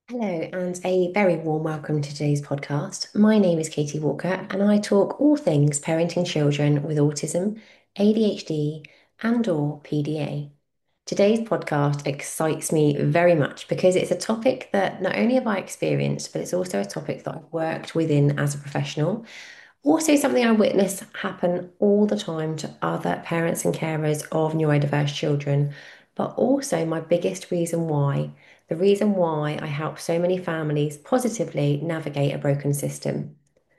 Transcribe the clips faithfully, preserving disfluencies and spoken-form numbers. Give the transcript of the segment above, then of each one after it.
Hello, and a very warm welcome to today's podcast. My name is Katie Walker, and I talk all things parenting children with autism, A D H D, and/or P D A. Today's podcast excites me very much because it's a topic that not only have I experienced, but it's also a topic that I've worked within as a professional. Also, something I witness happen all the time to other parents and carers of neurodiverse children, but also my biggest reason why, the reason why I help so many families positively navigate a broken system.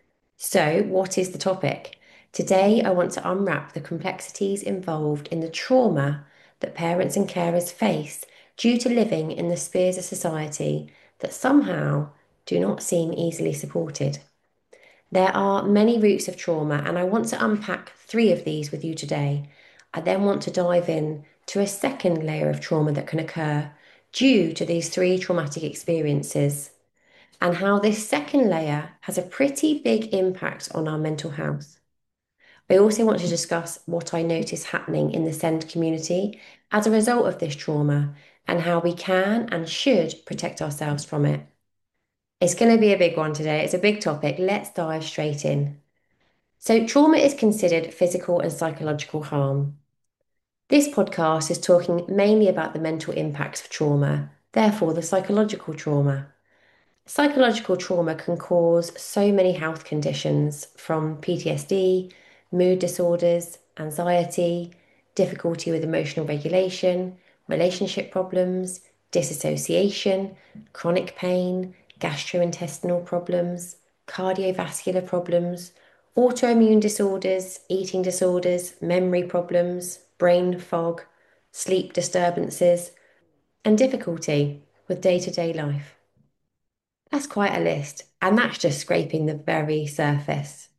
So, what is the topic? Today, I want to unwrap the complexities involved in the trauma that parents and carers face due to living in the spheres of society that somehow do not seem easily supported. There are many roots of trauma, and I want to unpack three of these with you today. I then want to dive in to a second layer of trauma that can occur due to these three traumatic experiences, and how this second layer has a pretty big impact on our mental health. I also want to discuss what I notice happening in the SEND community as a result of this trauma and how we can and should protect ourselves from it. It's going to be a big one today. It's a big topic. Let's dive straight in. So, trauma is considered physical and psychological harm. This podcast is talking mainly about the mental impacts of trauma, therefore, the psychological trauma. Psychological trauma can cause so many health conditions from P T S D, mood disorders, anxiety, difficulty with emotional regulation, relationship problems, disassociation, chronic pain, gastrointestinal problems, cardiovascular problems, autoimmune disorders, eating disorders, memory problems, brain fog, sleep disturbances, and difficulty with day to day life. That's quite a list, and that's just scraping the very surface.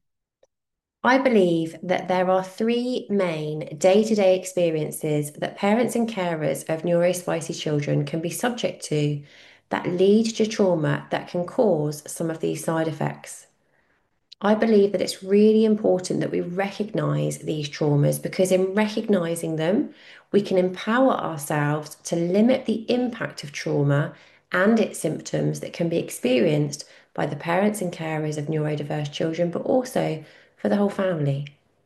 I believe that there are three main day to day experiences that parents and carers of neurospicy children can be subject to that lead to trauma that can cause some of these side effects. I believe that it's really important that we recognize these traumas because in recognizing them, we can empower ourselves to limit the impact of trauma and its symptoms that can be experienced by the parents and carers of neurodiverse children, but also for the whole family.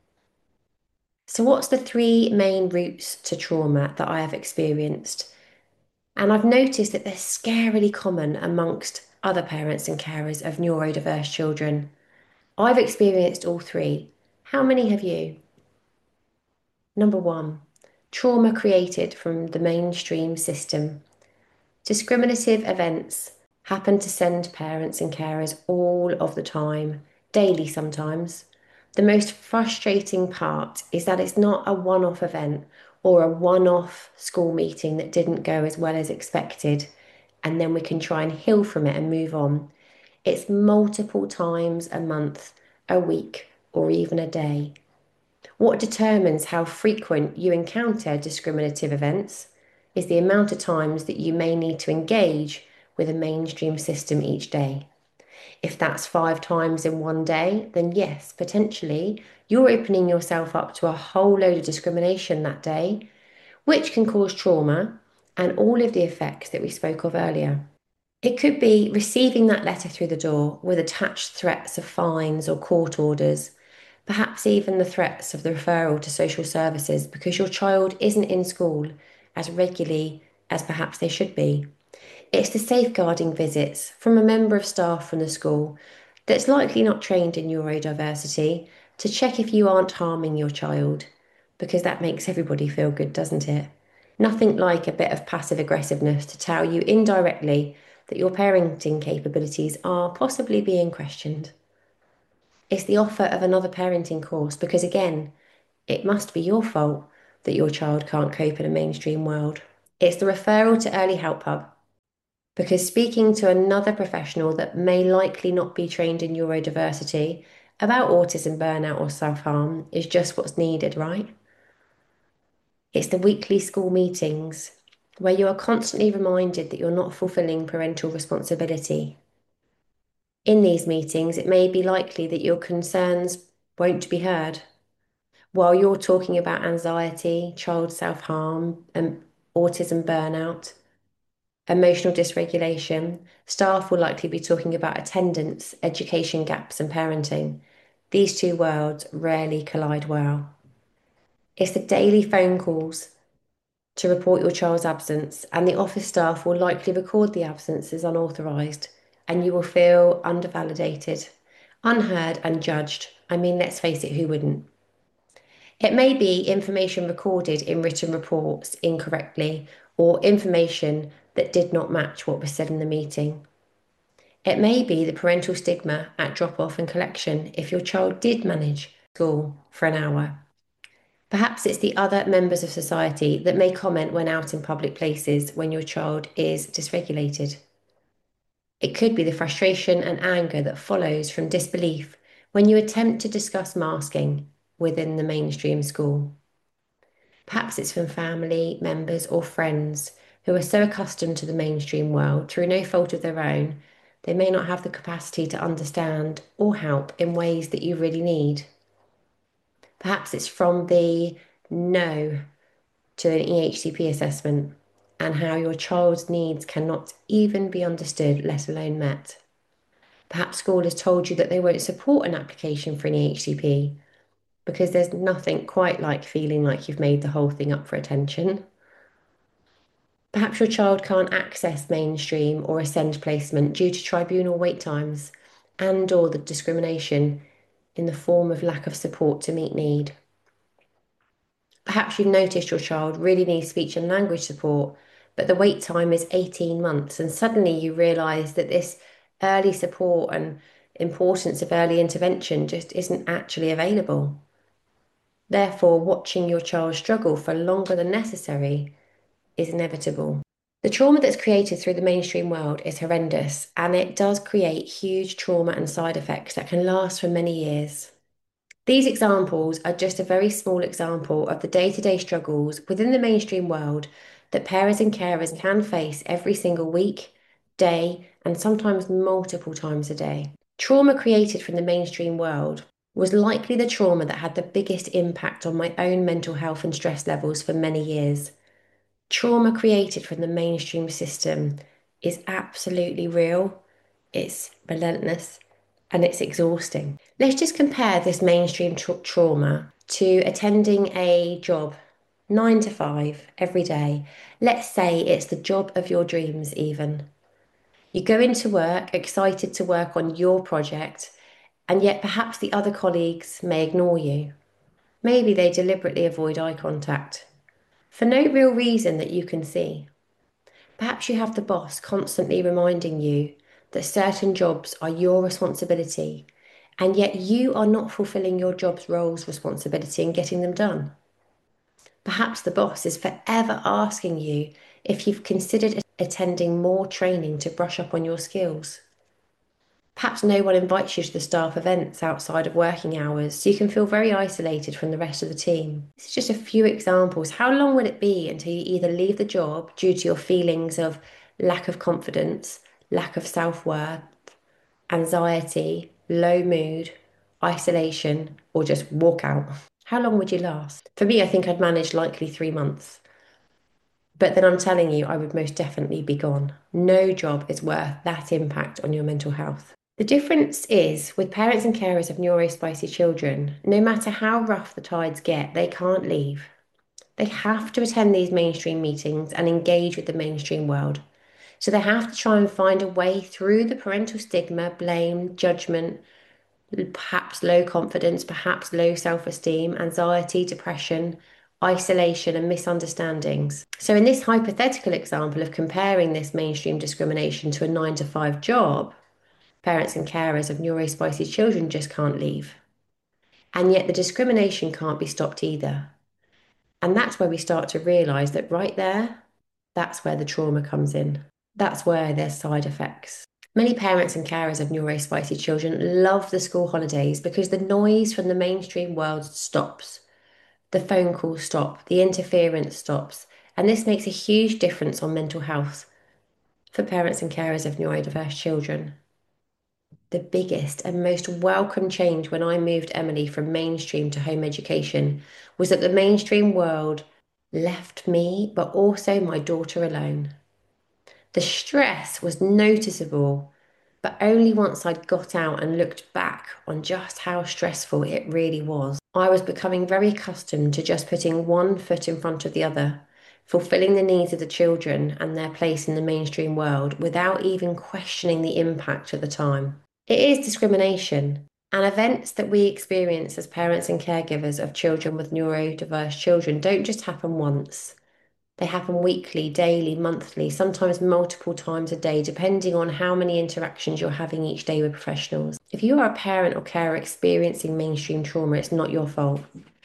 So, what's the three main routes to trauma that I have experienced? And I've noticed that they're scarily common amongst other parents and carers of neurodiverse children. I've experienced all three. How many have you? Number one, trauma created from the mainstream system. Discriminative events happen to SEND parents and carers all of the time, daily sometimes. The most frustrating part is that it's not a one off event or a one off school meeting that didn't go as well as expected, and then we can try and heal from it and move on. It's multiple times a month, a week, or even a day. What determines how frequent you encounter discriminative events is the amount of times that you may need to engage with a mainstream system each day. If that's five times in one day, then yes, potentially you're opening yourself up to a whole load of discrimination that day, which can cause trauma and all of the effects that we spoke of earlier. It could be receiving that letter through the door with attached threats of fines or court orders, perhaps even the threats of the referral to social services because your child isn't in school as regularly as perhaps they should be. It's the safeguarding visits from a member of staff from the school that's likely not trained in neurodiversity to check if you aren't harming your child, because that makes everybody feel good, doesn't it? Nothing like a bit of passive aggressiveness to tell you indirectly that your parenting capabilities are possibly being questioned. It's the offer of another parenting course because, again, it must be your fault that your child can't cope in a mainstream world. It's the referral to Early Help Hub because speaking to another professional that may likely not be trained in neurodiversity about autism, burnout, or self harm is just what's needed, right? It's the weekly school meetings where you are constantly reminded that you're not fulfilling parental responsibility. In these meetings, it may be likely that your concerns won't be heard. While you're talking about anxiety, child self harm, and autism burnout, Emotional dysregulation. Staff will likely be talking about attendance, education gaps, and parenting. These two worlds rarely collide well. It's the daily phone calls to report your child's absence, and the office staff will likely record the absence as unauthorised, and you will feel undervalidated, unheard, and judged. I mean, let's face it, who wouldn't? It may be information recorded in written reports incorrectly or information that did not match what was said in the meeting. It may be the parental stigma at drop off and collection if your child did manage school for an hour. Perhaps it's the other members of society that may comment when out in public places when your child is dysregulated. It could be the frustration and anger that follows from disbelief when you attempt to discuss masking within the mainstream school. Perhaps it's from family members or friends who are so accustomed to the mainstream world through no fault of their own, they may not have the capacity to understand or help in ways that you really need. Perhaps it's from the no to an E H C P assessment and how your child's needs cannot even be understood, let alone met. Perhaps school has told you that they won't support an application for an E H C P because there's nothing quite like feeling like you've made the whole thing up for attention. Perhaps your child can't access mainstream or ascend placement due to tribunal wait times and or the discrimination in the form of lack of support to meet need. Perhaps you've noticed your child really needs speech and language support, but the wait time is eighteen months, and suddenly you realise that this early support and importance of early intervention just isn't actually available. Therefore, watching your child struggle for longer than necessary is inevitable. The trauma that's created through the mainstream world is horrendous, and it does create huge trauma and side effects that can last for many years. These examples are just a very small example of the day-to-day struggles within the mainstream world that parents and carers can face every single week, day, and sometimes multiple times a day. Trauma created from the mainstream world was likely the trauma that had the biggest impact on my own mental health and stress levels for many years. Trauma created from the mainstream system is absolutely real, it's relentless, and it's exhausting. Let's just compare this mainstream tra- trauma to attending a job nine to five every day. Let's say it's the job of your dreams, even. You go into work excited to work on your project, and yet perhaps the other colleagues may ignore you. Maybe they deliberately avoid eye contact for no real reason that you can see. Perhaps you have the boss constantly reminding you that certain jobs are your responsibility, and yet you are not fulfilling your job's role's responsibility and getting them done. Perhaps the boss is forever asking you if you've considered attending more training to brush up on your skills. Perhaps no one invites you to the staff events outside of working hours, so you can feel very isolated from the rest of the team. This is just a few examples. How long will it be until you either leave the job due to your feelings of lack of confidence, lack of self-worth, anxiety, low mood, isolation, or just walk out? How long would you last? For me, I think I'd manage likely three months. But then I'm telling you, I would most definitely be gone. No job is worth that impact on your mental health. The difference is with parents and carers of neurospicy children, no matter how rough the tides get, they can't leave. They have to attend these mainstream meetings and engage with the mainstream world. So they have to try and find a way through the parental stigma, blame, judgment, perhaps low confidence, perhaps low self-esteem, anxiety, depression, isolation, and misunderstandings. So in this hypothetical example of comparing this mainstream discrimination to a nine to five job, parents and carers of neurospicy children just can't leave. And yet the discrimination can't be stopped either. And that's where we start to realise that right there, that's where the trauma comes in. That's where there's side effects. Many parents and carers of neurospicy children love the school holidays because the noise from the mainstream world stops. The phone calls stop, the interference stops, and this makes a huge difference on mental health for parents and carers of neurodiverse children. The biggest and most welcome change when I moved Emily from mainstream to home education was that the mainstream world left me, but also my daughter alone. The stress was noticeable, but only once I'd got out and looked back on just how stressful it really was. I was becoming very accustomed to just putting one foot in front of the other, fulfilling the needs of the children and their place in the mainstream world without even questioning the impact at the time. It is discrimination, and events that we experience as parents and caregivers of children with neurodiverse children don't just happen once. They happen weekly, daily, monthly, sometimes multiple times a day, depending on how many interactions you're having each day with professionals. If you are a parent or carer experiencing mainstream trauma, it's not your fault.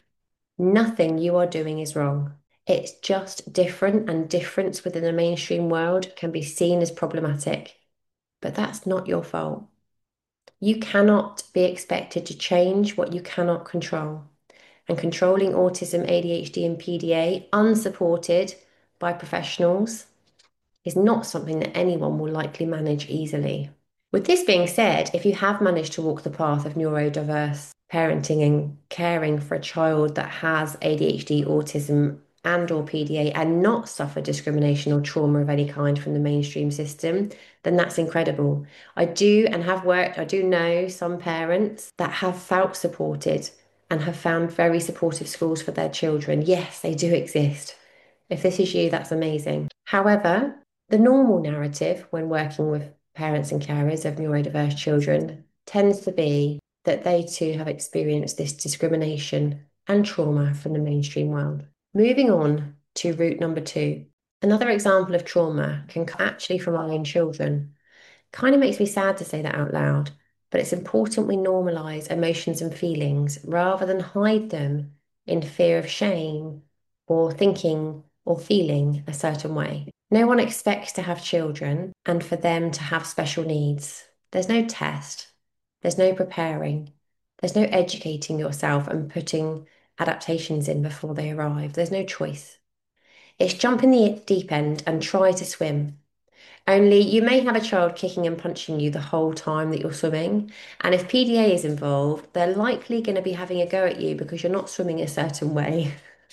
Nothing you are doing is wrong. It's just different, and difference within the mainstream world can be seen as problematic. But that's not your fault. You cannot be expected to change what you cannot control. And controlling autism, A D H D, and P D A unsupported by professionals is not something that anyone will likely manage easily. With this being said, if you have managed to walk the path of neurodiverse parenting and caring for a child that has A D H D, autism, and or P D A and not suffer discrimination or trauma of any kind from the mainstream system, then that's incredible. I do and have worked, I do know some parents that have felt supported and have found very supportive schools for their children. Yes, they do exist. If this is you, that's amazing. However, the normal narrative when working with parents and carers of neurodiverse children tends to be that they too have experienced this discrimination and trauma from the mainstream world. Moving on to route number two. Another example of trauma can come actually from our own children. Kind of makes me sad to say that out loud, but it's important we normalize emotions and feelings rather than hide them in fear of shame or thinking or feeling a certain way. No one expects to have children and for them to have special needs. There's no test, there's no preparing, there's no educating yourself and putting adaptations in before they arrive. There's no choice. It's jump in the deep end and try to swim. Only you may have a child kicking and punching you the whole time that you're swimming. And if P D A is involved, they're likely going to be having a go at you because you're not swimming a certain way.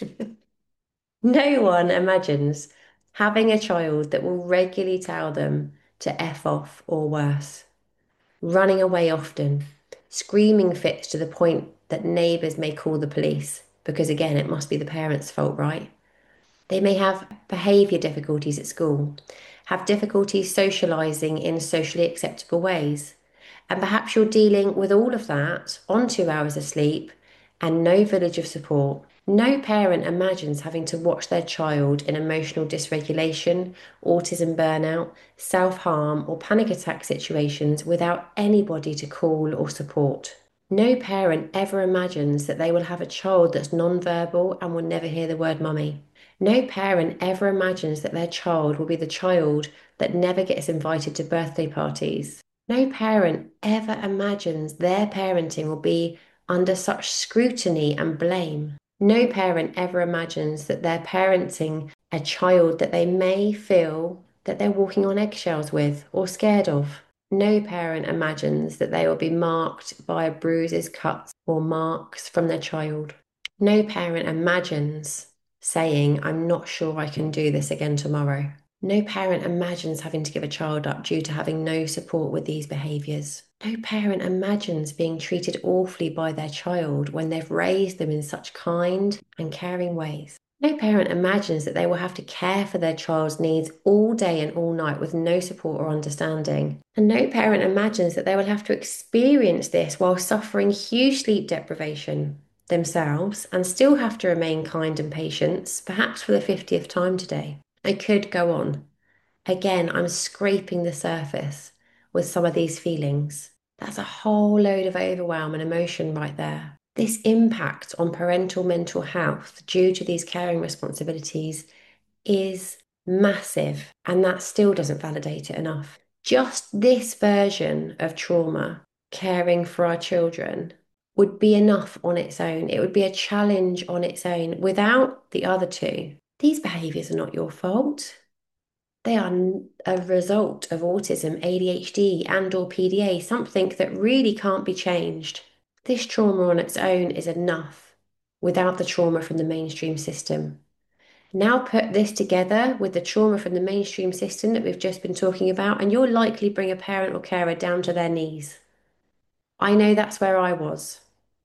No one imagines having a child that will regularly tell them to F off or worse, running away often, screaming fits to the point that neighbours may call the police, because again, it must be the parents' fault, right? They may have behaviour difficulties at school, have difficulties socialising in socially acceptable ways, and perhaps you're dealing with all of that on two hours of sleep and no village of support. No parent imagines having to watch their child in emotional dysregulation, autism burnout, self harm, or panic attack situations without anybody to call or support. No parent ever imagines that they will have a child that's non-verbal and will never hear the word mummy. No parent ever imagines that their child will be the child that never gets invited to birthday parties. No parent ever imagines their parenting will be under such scrutiny and blame. No parent ever imagines that they're parenting a child that they may feel that they're walking on eggshells with or scared of. No parent imagines that they will be marked by bruises, cuts, or marks from their child. No parent imagines saying, I'm not sure I can do this again tomorrow. No parent imagines having to give a child up due to having no support with these behaviours. No parent imagines being treated awfully by their child when they've raised them in such kind and caring ways. No parent imagines that they will have to care for their child's needs all day and all night with no support or understanding. And no parent imagines that they will have to experience this while suffering huge sleep deprivation themselves and still have to remain kind and patient, perhaps for the fiftieth time today. I could go on. Again, I'm scraping the surface with some of these feelings. That's a whole load of overwhelm and emotion right there. This impact on parental mental health due to these caring responsibilities is massive, and that still doesn't validate it enough. Just this version of trauma, caring for our children, would be enough on its own. It would be a challenge on its own without the other two. These behaviours are not your fault. They are a result of autism, A D H D, and or P D A, something that really can't be changed. This trauma on its own is enough without the trauma from the mainstream system. Now put this together with the trauma from the mainstream system that we've just been talking about, and you'll likely bring a parent or carer down to their knees. I know that's where I was.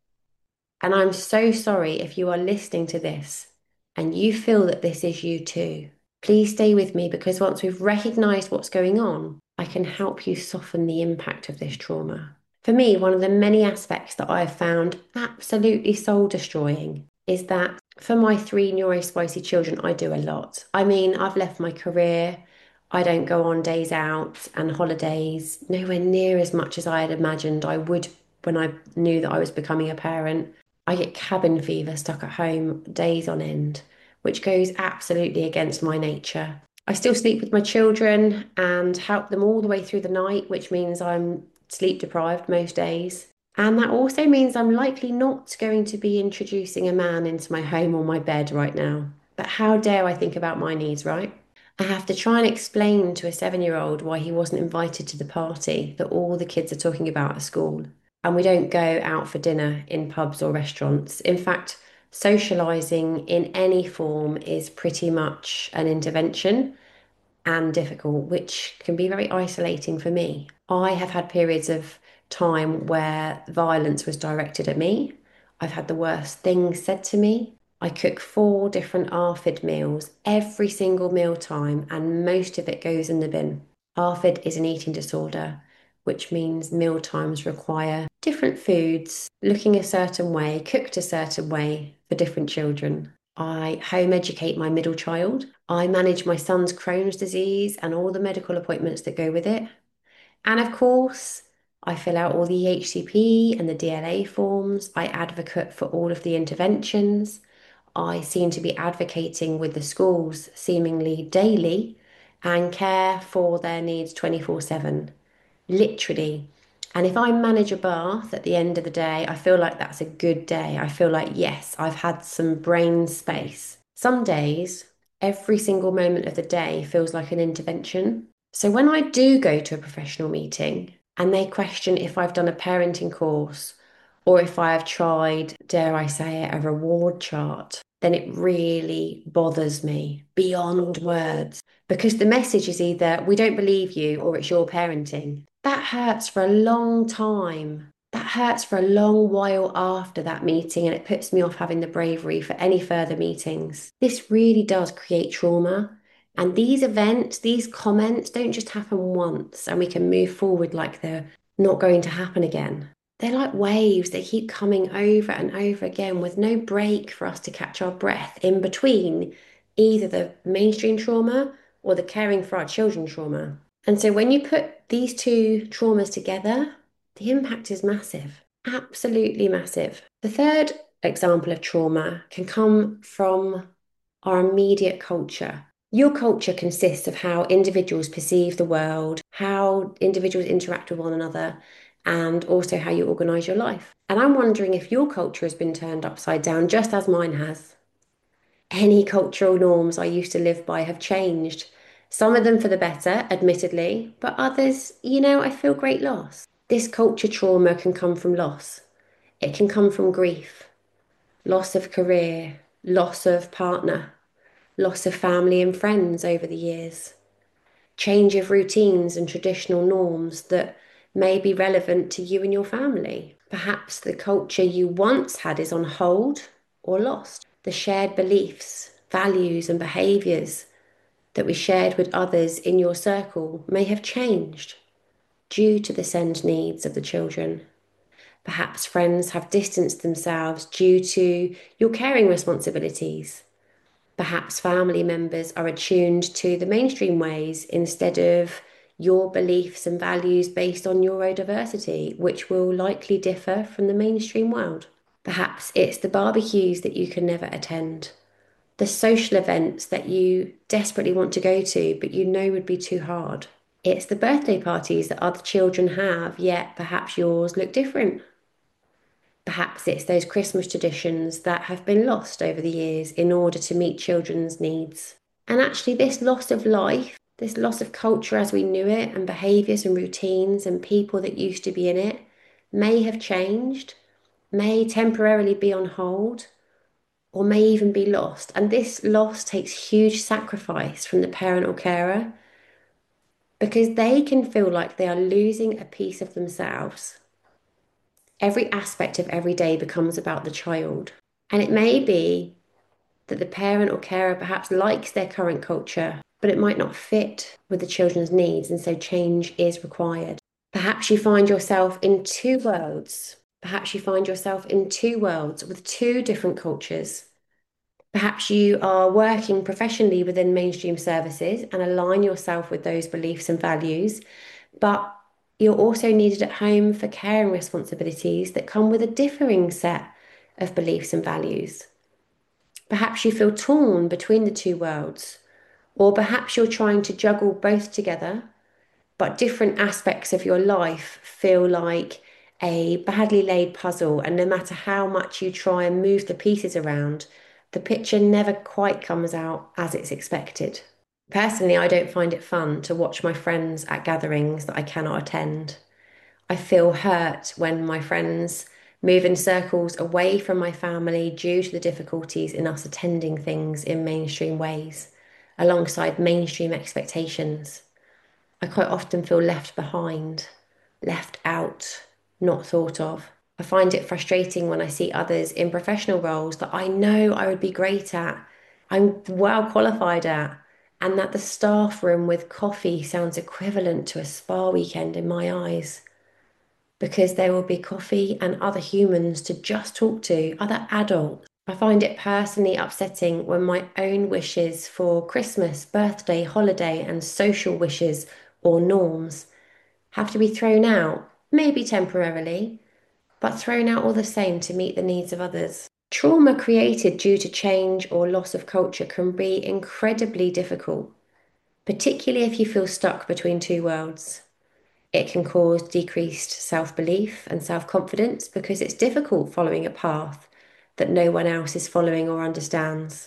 And I'm so sorry if you are listening to this and you feel that this is you too. Please stay with me because once we've recognized what's going on, I can help you soften the impact of this trauma. For me, one of the many aspects that I've found absolutely soul destroying is that for my three neurospicy children, I do a lot. I mean, I've left my career. I don't go on days out and holidays, nowhere near as much as I had imagined I would when I knew that I was becoming a parent. I get cabin fever stuck at home days on end, which goes absolutely against my nature. I still sleep with my children and help them all the way through the night, which means I'm sleep deprived most days. And that also means I'm likely not going to be introducing a man into my home or my bed right now. But how dare I think about my needs, right? I have to try and explain to a seven year old why he wasn't invited to the party that all the kids are talking about at school. And we don't go out for dinner in pubs or restaurants. In fact, socializing in any form is pretty much an intervention and difficult, which can be very isolating for me. I have had periods of time where violence was directed at me. I've had the worst things said to me. I cook four different ARFID meals every single meal time, and most of it goes in the bin. ARFID is an eating disorder, which means meal times require different foods, looking a certain way, cooked a certain way for different children. I home educate my middle child. I manage my son's Crohn's disease and all the medical appointments that go with it. And of course, I fill out all the H C P and the D L A forms. I advocate for all of the interventions. I seem to be advocating with the schools seemingly daily and care for their needs twenty-four seven, literally. And if I manage a bath at the end of the day, I feel like that's a good day. I feel like, yes, I've had some brain space. Some days, every single moment of the day feels like an intervention. So when I do go to a professional meeting and they question if I've done a parenting course or if I have tried, dare I say it, a reward chart, then it really bothers me beyond words because the message is either we don't believe you or it's your parenting. That hurts for a long time. That hurts for a long while after that meeting, and it puts me off having the bravery for any further meetings. This really does create trauma. And these events, these comments don't just happen once and we can move forward like they're not going to happen again. They're like waves, they keep coming over and over again with no break for us to catch our breath in between either the mainstream trauma or the caring for our children trauma. And so when you put these two traumas together, the impact is massive, absolutely massive. The third example of trauma can come from our immediate culture. Your culture consists of how individuals perceive the world, how individuals interact with one another, and also how you organize your life. And I'm wondering if your culture has been turned upside down, just as mine has. Any cultural norms I used to live by have changed. Some of them for the better, admittedly, but others, you know, I feel great loss. This culture trauma can come from loss. It can come from grief, loss of career, loss of partner, loss of family and friends over the years, change of routines and traditional norms that may be relevant to you and your family. Perhaps the culture you once had is on hold or lost. The shared beliefs, values, and behaviours that we shared with others in your circle may have changed due to the send needs of the children. Perhaps friends have distanced themselves due to your caring responsibilities. Perhaps family members are attuned to the mainstream ways instead of your beliefs and values based on neurodiversity, which will likely differ from the mainstream world. Perhaps it's the barbecues that you can never attend, the social events that you desperately want to go to, but you know would be too hard. It's the birthday parties that other children have, yet perhaps yours look different. Perhaps it's those Christmas traditions that have been lost over the years in order to meet children's needs. And actually, this loss of life, this loss of culture as we knew it, and behaviours and routines and people that used to be in it may have changed, may temporarily be on hold, or may even be lost. And this loss takes huge sacrifice from the parent or carer because they can feel like they are losing a piece of themselves. Every aspect of every day becomes about the child. And it may be that the parent or carer perhaps likes their current culture, but it might not fit with the children's needs, and so change is required. Perhaps you find yourself in two worlds. Perhaps you find yourself in two worlds with two different cultures. Perhaps you are working professionally within mainstream services and align yourself with those beliefs and values, but you're also needed at home for caring responsibilities that come with a differing set of beliefs and values. Perhaps you feel torn between the two worlds, or perhaps you're trying to juggle both together, but different aspects of your life feel like a badly laid puzzle, and no matter how much you try and move the pieces around, the picture never quite comes out as it's expected. Personally, I don't find it fun to watch my friends at gatherings that I cannot attend. I feel hurt when my friends move in circles away from my family due to the difficulties in us attending things in mainstream ways, alongside mainstream expectations. I quite often feel left behind, left out, not thought of. I find it frustrating when I see others in professional roles that I know I would be great at, I'm well qualified at, and that the staff room with coffee sounds equivalent to a spa weekend in my eyes. Because there will be coffee and other humans to just talk to, other adults. I find it personally upsetting when my own wishes for Christmas, birthday, holiday, and social wishes or norms have to be thrown out, maybe temporarily, but thrown out all the same to meet the needs of others. Trauma created due to change or loss of culture can be incredibly difficult, particularly if you feel stuck between two worlds. It can cause decreased self belief and self confidence because it's difficult following a path that no one else is following or understands.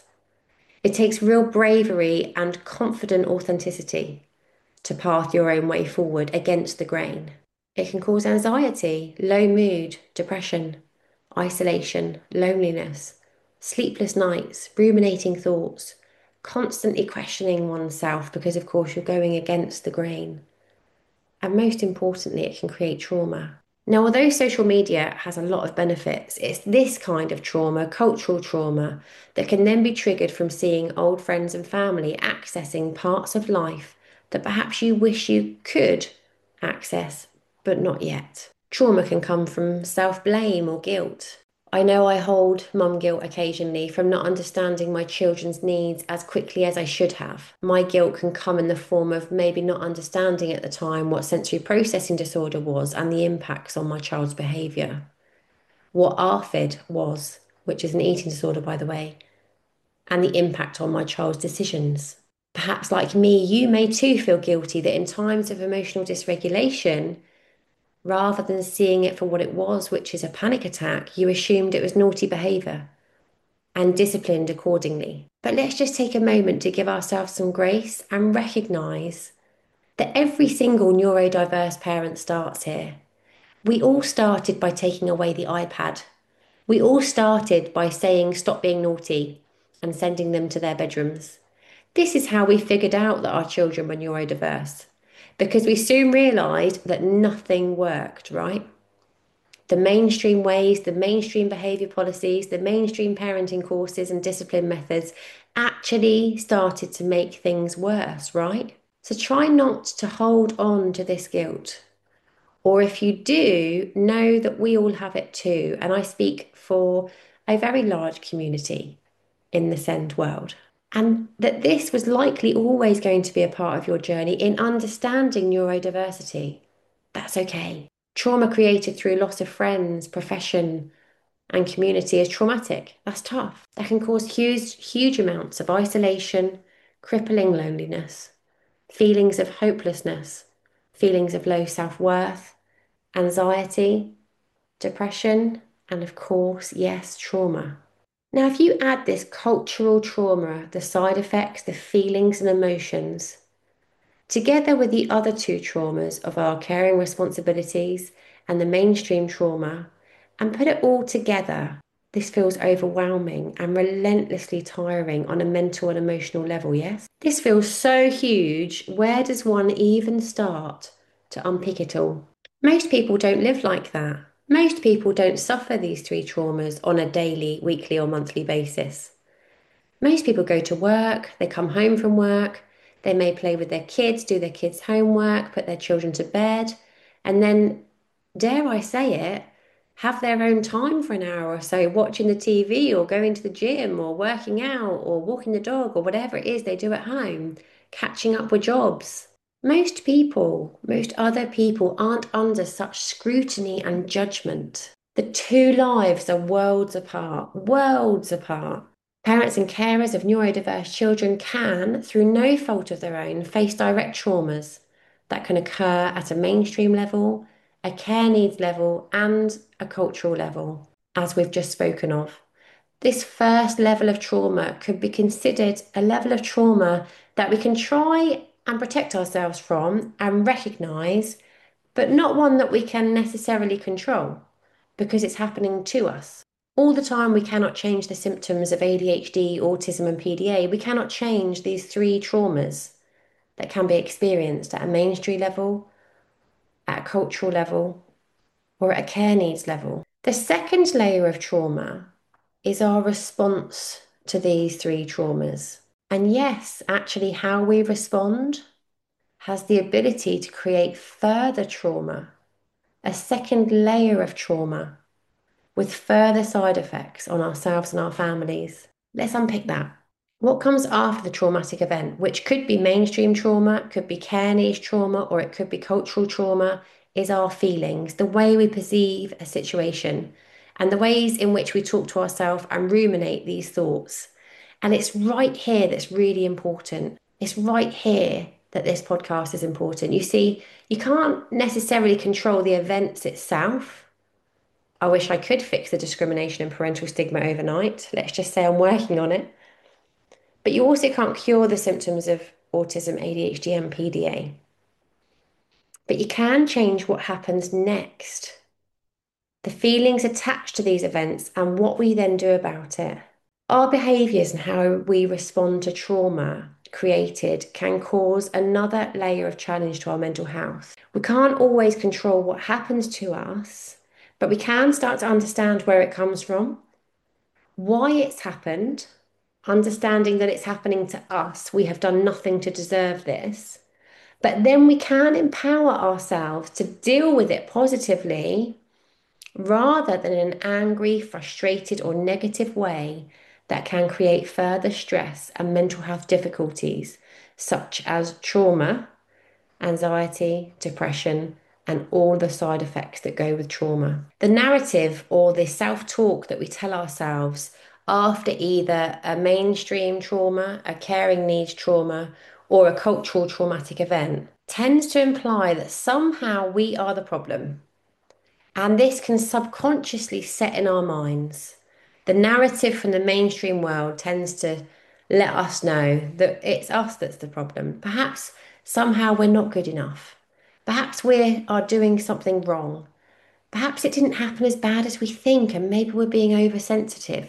It takes real bravery and confident authenticity to path your own way forward against the grain. It can cause anxiety, low mood, depression, isolation, loneliness, sleepless nights, ruminating thoughts, constantly questioning oneself because, of course, you're going against the grain. And most importantly, it can create trauma. Now, although social media has a lot of benefits, it's this kind of trauma, cultural trauma, that can then be triggered from seeing old friends and family accessing parts of life that perhaps you wish you could access, but not yet. Trauma can come from self-blame or guilt. I know I hold mum guilt occasionally from not understanding my children's needs as quickly as I should have. My guilt can come in the form of maybe not understanding at the time what sensory processing disorder was and the impacts on my child's behaviour. What A R F I D was, which is an eating disorder, by the way, and the impact on my child's decisions. Perhaps, like me, you may too feel guilty that in times of emotional dysregulation, rather than seeing it for what it was, which is a panic attack, you assumed it was naughty behaviour and disciplined accordingly. But let's just take a moment to give ourselves some grace and recognise that every single neurodiverse parent starts here. We all started by taking away the iPad. We all started by saying stop being naughty and sending them to their bedrooms. This is how we figured out that our children were neurodiverse, because we soon realised that nothing worked, right? The mainstream ways, the mainstream behaviour policies, the mainstream parenting courses and discipline methods actually started to make things worse, right? So try not to hold on to this guilt. Or if you do, know that we all have it too. And I speak for a very large community in the SEND world. And that this was likely always going to be a part of your journey in understanding neurodiversity. That's okay. Trauma created through loss of friends, profession, and community is traumatic. That's tough. That can cause huge, huge amounts of isolation, crippling loneliness, feelings of hopelessness, feelings of low self-worth, anxiety, depression, and of course, yes, trauma. Now, if you add this cultural trauma, the side effects, the feelings and emotions, together with the other two traumas of our caring responsibilities and the mainstream trauma, and put it all together, This feels overwhelming and relentlessly tiring on a mental and emotional level, yes? This feels so huge. Where does one even start to unpick it all? Most people don't live like that. Most people don't suffer these three traumas on a daily, weekly, or monthly basis. Most people go to work, they come home from work, they may play with their kids, do their kids' homework, put their children to bed, and then, dare I say it, have their own time for an hour or so watching the T V or going to the gym or working out or walking the dog or whatever it is they do at home, catching up with jobs. Most people, most other people aren't under such scrutiny and judgment. The two lives are worlds apart, worlds apart. Parents and carers of neurodiverse children can, through no fault of their own, face direct traumas that can occur at a mainstream level, a care needs level, and a cultural level, as we've just spoken of. This first level of trauma could be considered a level of trauma that we can try and protect ourselves from and recognize, but not one that we can necessarily control because it's happening to us. All the time, we cannot change the symptoms of A D H D, autism, and P D A. We cannot change these three traumas that can be experienced at a mainstream level, at a cultural level, or at a care needs level. The second layer of trauma is our response to these three traumas. And yes, actually, how we respond has the ability to create further trauma, a second layer of trauma with further side effects on ourselves and our families. Let's unpick that. What comes after the traumatic event, which could be mainstream trauma, could be care needs trauma, or it could be cultural trauma, is our feelings, the way we perceive a situation, and the ways in which we talk to ourselves and ruminate these thoughts. And it's right here that's really important. It's right here that this podcast is important. You see, you can't necessarily control the events itself. I wish I could fix the discrimination and parental stigma overnight. Let's just say I'm working on it. But you also can't cure the symptoms of autism, A D H D, and P D A. But you can change what happens next, the feelings attached to these events, and what we then do about it. Our behaviours and how we respond to trauma created can cause another layer of challenge to our mental health. We can't always control what happens to us, but we can start to understand where it comes from, why it's happened, understanding that it's happening to us. We have done nothing to deserve this. But then we can empower ourselves to deal with it positively rather than in an angry, frustrated, or negative way that can create further stress and mental health difficulties, such as trauma, anxiety, depression, and all the side effects that go with trauma. The narrative or the self talk that we tell ourselves after either a mainstream trauma, a caring needs trauma, or a cultural traumatic event tends to imply that somehow we are the problem. And this can subconsciously set in our minds. The narrative from the mainstream world tends to let us know that it's us that's the problem. Perhaps somehow we're not good enough. Perhaps we are doing something wrong. Perhaps it didn't happen as bad as we think, and maybe we're being oversensitive.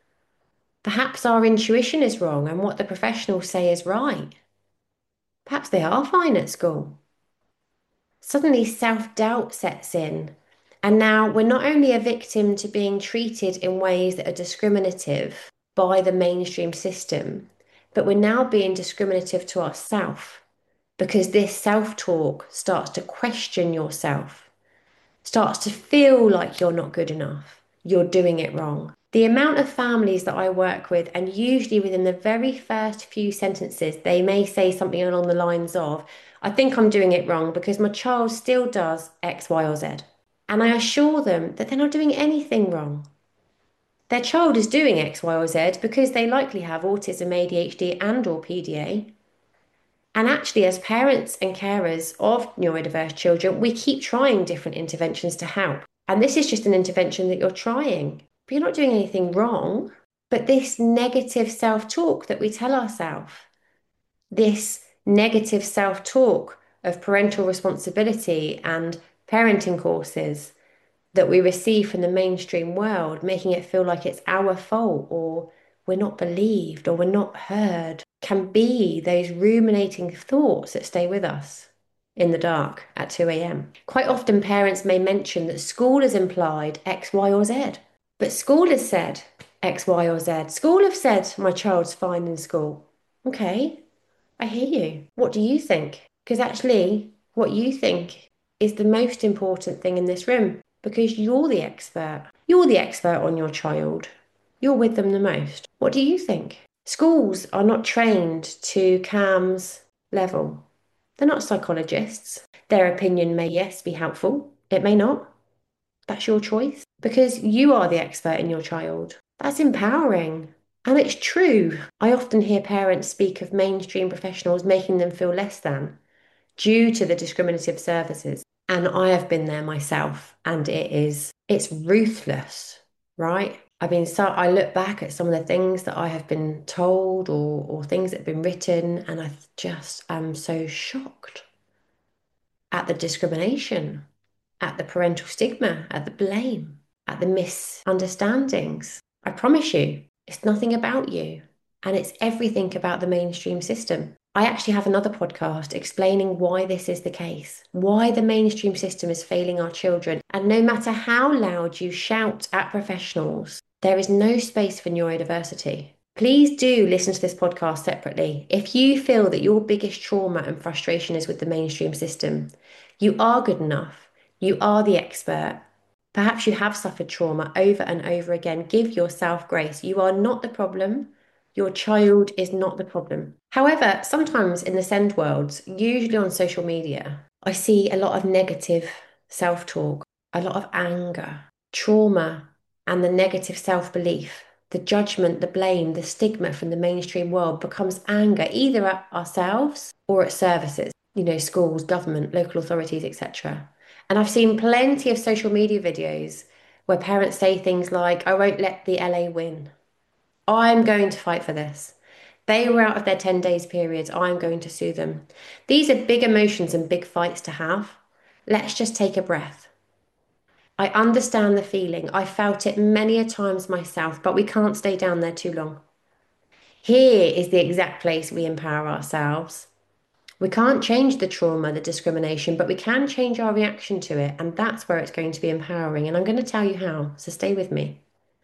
Perhaps our intuition is wrong and what the professionals say is right. Perhaps they are fine at school. Suddenly, self doubt sets in. And now we're not only a victim to being treated in ways that are discriminative by the mainstream system, but we're now being discriminative to ourselves because this self talk starts to question yourself, starts to feel like you're not good enough, you're doing it wrong. The amount of families that I work with, and usually within the very first few sentences, they may say something along the lines of, I think I'm doing it wrong because my child still does X, Y, or Z. And I assure them that they're not doing anything wrong. Their child is doing X, Y, or Z because they likely have autism, A D H D, and or P D A. And actually, as parents and carers of neurodiverse children, we keep trying different interventions to help. And this is just an intervention that you're trying, but you're not doing anything wrong. But this negative self-talk that we tell ourselves, this negative self-talk of parental responsibility and parenting courses, that we receive from the mainstream world, making it feel like it's our fault or we're not believed or we're not heard, can be those ruminating thoughts that stay with us in the dark at two a m. Quite often, parents may mention that school has implied X, Y, or Z, but school has said X, Y, or Z. School have said my child's fine in school. Okay, I hear you. What do you think? Because actually, what you think is the most important thing in this room because you're the expert. You're the expert on your child. You're with them the most. What do you think? Schools are not trained to CAMHS level. They're not psychologists. Their opinion may, yes, be helpful. It may not. That's your choice because you are the expert in your child. That's empowering. And it's true. I often hear parents speak of mainstream professionals making them feel less than due to the discriminative services. And I have been there myself, and it is, it's ruthless, right? I mean, so I look back at some of the things that I have been told or, or things that have been written, and I just am so shocked at the discrimination, at the parental stigma, at the blame, at the misunderstandings. I promise you, it's nothing about you, and it's everything about the mainstream system. I actually have another podcast explaining why this is the case, why the mainstream system is failing our children. And no matter how loud you shout at professionals, there is no space for neurodiversity. Please do listen to this podcast separately. If you feel that your biggest trauma and frustration is with the mainstream system, you are good enough. You are the expert. Perhaps you have suffered trauma over and over again. Give yourself grace. You are not the problem. Your child is not the problem. However, sometimes in the SEND worlds, usually on social media, I see a lot of negative self-talk, a lot of anger, trauma, and the negative self-belief. The judgment, the blame, the stigma from the mainstream world becomes anger either at ourselves or at services, you know, schools, government, local authorities, et cetera. And I've seen plenty of social media videos where parents say things like, I won't let the L A win. I'm going to fight for this. They were out of their ten days periods. I'm going to sue them. These are big emotions and big fights to have. Let's just take a breath. I understand the feeling. I felt it many a times myself, but we can't stay down there too long. Here is the exact place we empower ourselves. We can't change the trauma, the discrimination, but we can change our reaction to it. And that's where it's going to be empowering. And I'm going to tell you how. So stay with me.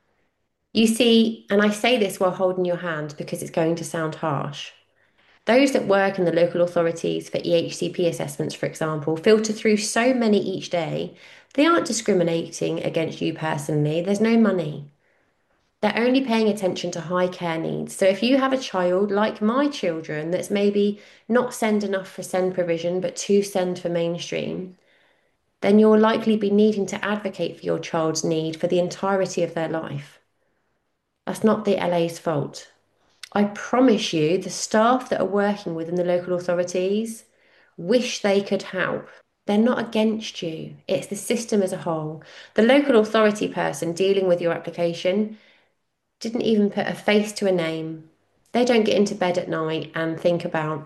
You see, and I say this while holding your hand because it's going to sound harsh. Those that work in the local authorities for E H C P assessments, for example, filter through so many each day. They aren't discriminating against you personally. There's no money. They're only paying attention to high care needs. So if you have a child like my children that's maybe not SEND enough for SEND provision, but too SEND for mainstream, then you'll likely be needing to advocate for your child's need for the entirety of their life. That's not the L A's fault. I promise you, the staff that are working within the local authorities wish they could help. They're not against you. It's the system as a whole. The local authority person dealing with your application didn't even put a face to a name. They don't get into bed at night and think about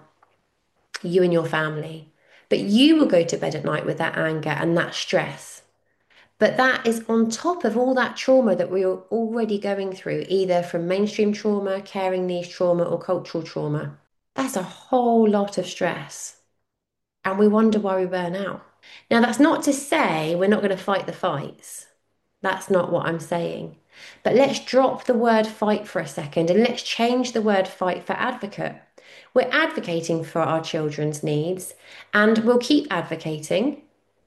you and your family. But you will go to bed at night with that anger and that stress. But that is on top of all that trauma that we're already going through, either from mainstream trauma, caring needs trauma, or cultural trauma. That's a whole lot of stress. And we wonder why we burn out. Now, that's not to say we're not going to fight the fights. That's not what I'm saying. But let's drop the word fight for a second and let's change the word fight for advocate. We're advocating for our children's needs and we'll keep advocating,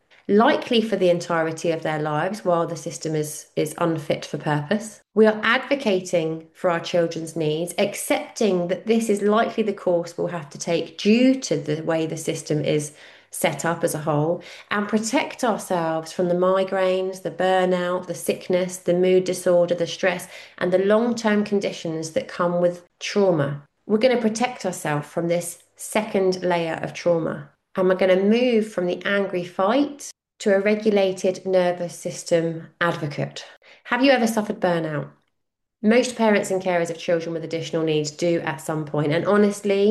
likely for the entirety of their lives while the system is, is unfit for purpose. We are advocating for our children's needs, accepting that this is likely the course we'll have to take due to the way the system is set up as a whole, and protect ourselves from the migraines, the burnout, the sickness, the mood disorder, the stress, and the long-term conditions that come with trauma. We're going to protect ourselves from this second layer of trauma. And we're going to move from the angry fight to a regulated nervous system advocate. Have you ever suffered burnout? Most parents and carers of children with additional needs do at some point. And honestly,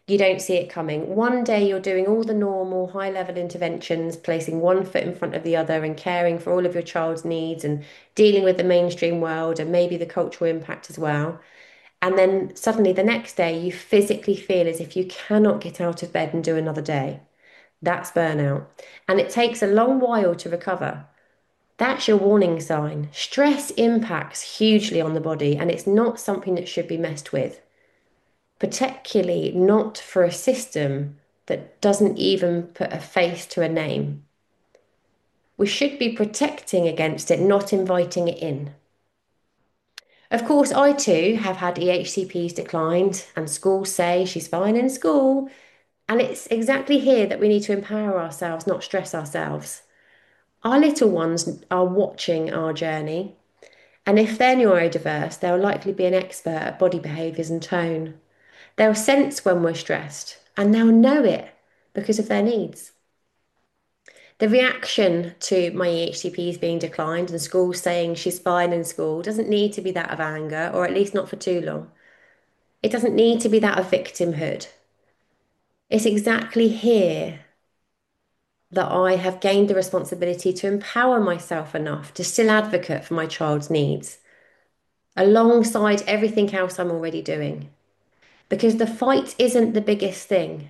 You don't see it coming. One day you're doing all the normal high level interventions, placing one foot in front of the other and caring for all of your child's needs and dealing with the mainstream world and maybe the cultural impact as well. And then suddenly the next day you physically feel as if you cannot get out of bed and do another day. That's burnout. And it takes a long while to recover. That's your warning sign. Stress impacts hugely on the body, and it's not something that should be messed with, particularly not for a system that doesn't even put a face to a name. We should be protecting against it, not inviting it in. Of course, I too have had E H C Ps declined, and schools say she's fine in school. And it's exactly here that we need to empower ourselves, not stress ourselves. Our little ones are watching our journey, and if they're neurodiverse, they'll likely be an expert at body behaviours and tone. They'll sense when we're stressed, and they'll know it because of their needs. The reaction to my E H C Ps being declined and schools saying she's fine in school doesn't need to be that of anger, or at least not for too long. It doesn't need to be that of victimhood. It's exactly here that I have gained the responsibility to empower myself enough to still advocate for my child's needs, alongside everything else I'm already doing. Because the fight isn't the biggest thing.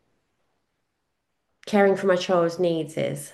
Caring for my child's needs is.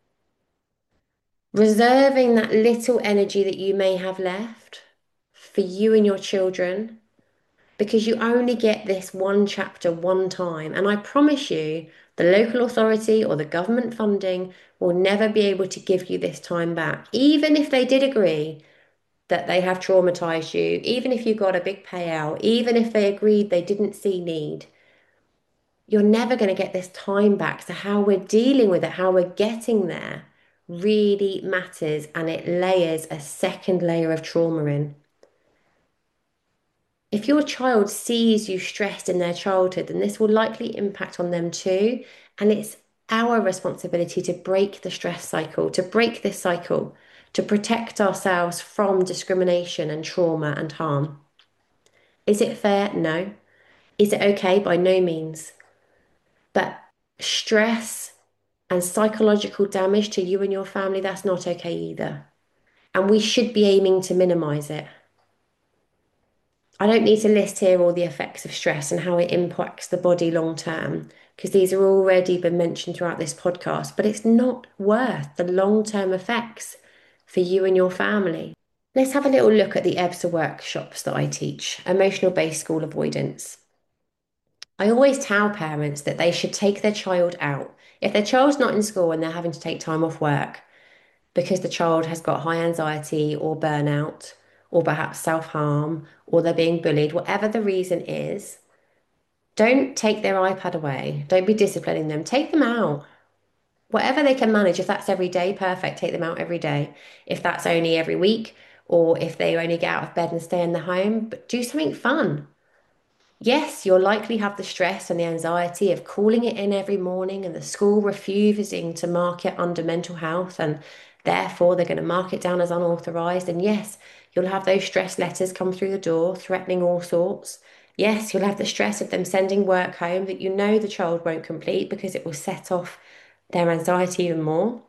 Reserving that little energy that you may have left for you and your children, because you only get this one chapter one time. And I promise you, the local authority or the government funding will never be able to give you this time back. Even if they did agree that they have traumatized you, even if you got a big payout, even if they agreed they didn't see need, you're never going to get this time back. So, how we're dealing with it, how we're getting there, really matters, and it layers a second layer of trauma in. If your child sees you stressed in their childhood, then this will likely impact on them too. And it's our responsibility to break the stress cycle, to break this cycle, to protect ourselves from discrimination and trauma and harm. Is it fair? No. Is it okay? By no means. But stress and psychological damage to you and your family, that's not okay either. And we should be aiming to minimize it. I don't need to list here all the effects of stress and how it impacts the body long term, because these are already been mentioned throughout this podcast, but it's not worth the long term effects for you and your family. Let's have a little look at the E B S A workshops that I teach, emotional based school avoidance. I always tell parents that they should take their child out. If their child's not in school and they're having to take time off work because the child has got high anxiety or burnout, or perhaps self-harm, or they're being bullied, whatever the reason is, don't take their iPad away. Don't be disciplining them. Take them out. Whatever they can manage. If that's every day, perfect. Take them out every day. If that's only every week, or if they only get out of bed and stay in the home, but do something fun. Yes, you'll likely have the stress and the anxiety of calling it in every morning and the school refusing to mark it under mental health, and therefore they're going to mark it down as unauthorized. And yes, you'll have those stress letters come through the door threatening all sorts. Yes, you'll have the stress of them sending work home that you know the child won't complete because it will set off their anxiety even more.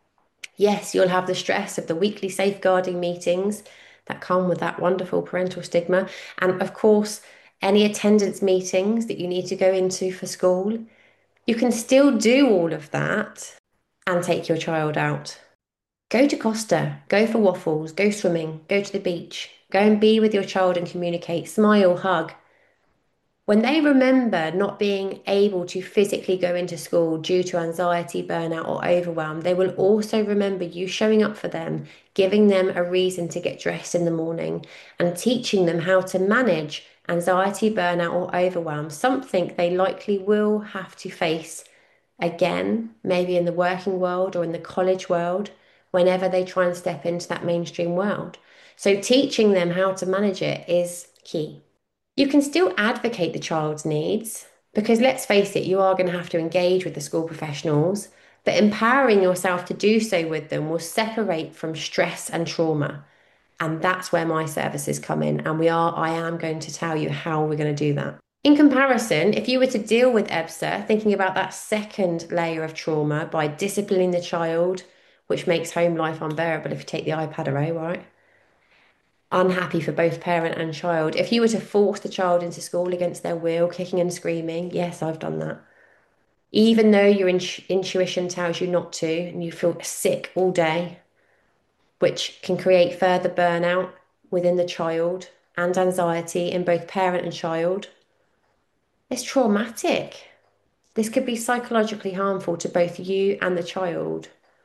Yes, you'll have the stress of the weekly safeguarding meetings that come with that wonderful parental stigma. And of course, any attendance meetings that you need to go into for school. You can still do all of that and take your child out. Go to Costa, go for waffles, go swimming, go to the beach, go and be with your child and communicate, smile, hug. When they remember not being able to physically go into school due to anxiety, burnout, or overwhelm, they will also remember you showing up for them, giving them a reason to get dressed in the morning, and teaching them how to manage anxiety, burnout, or overwhelm, something they likely will have to face again, maybe in the working world or in the college world, whenever they try and step into that mainstream world. So, teaching them how to manage it is key. You can still advocate the child's needs because let's face it, you are going to have to engage with the school professionals, but empowering yourself to do so with them will separate from stress and trauma. And that's where my services come in. And we are, I am going to tell you how we're going to do that. In comparison, if you were to deal with E B S A, thinking about that second layer of trauma by disciplining the child, which makes home life unbearable if you take the iPad away, right? Unhappy for both parent and child. If you were to force the child into school against their will, kicking and screaming, yes, I've done that. Even though your in intuition tells you not to, and you feel sick all day, which can create further burnout within the child and anxiety in both parent and child. It's traumatic. This could be psychologically harmful to both you and the child.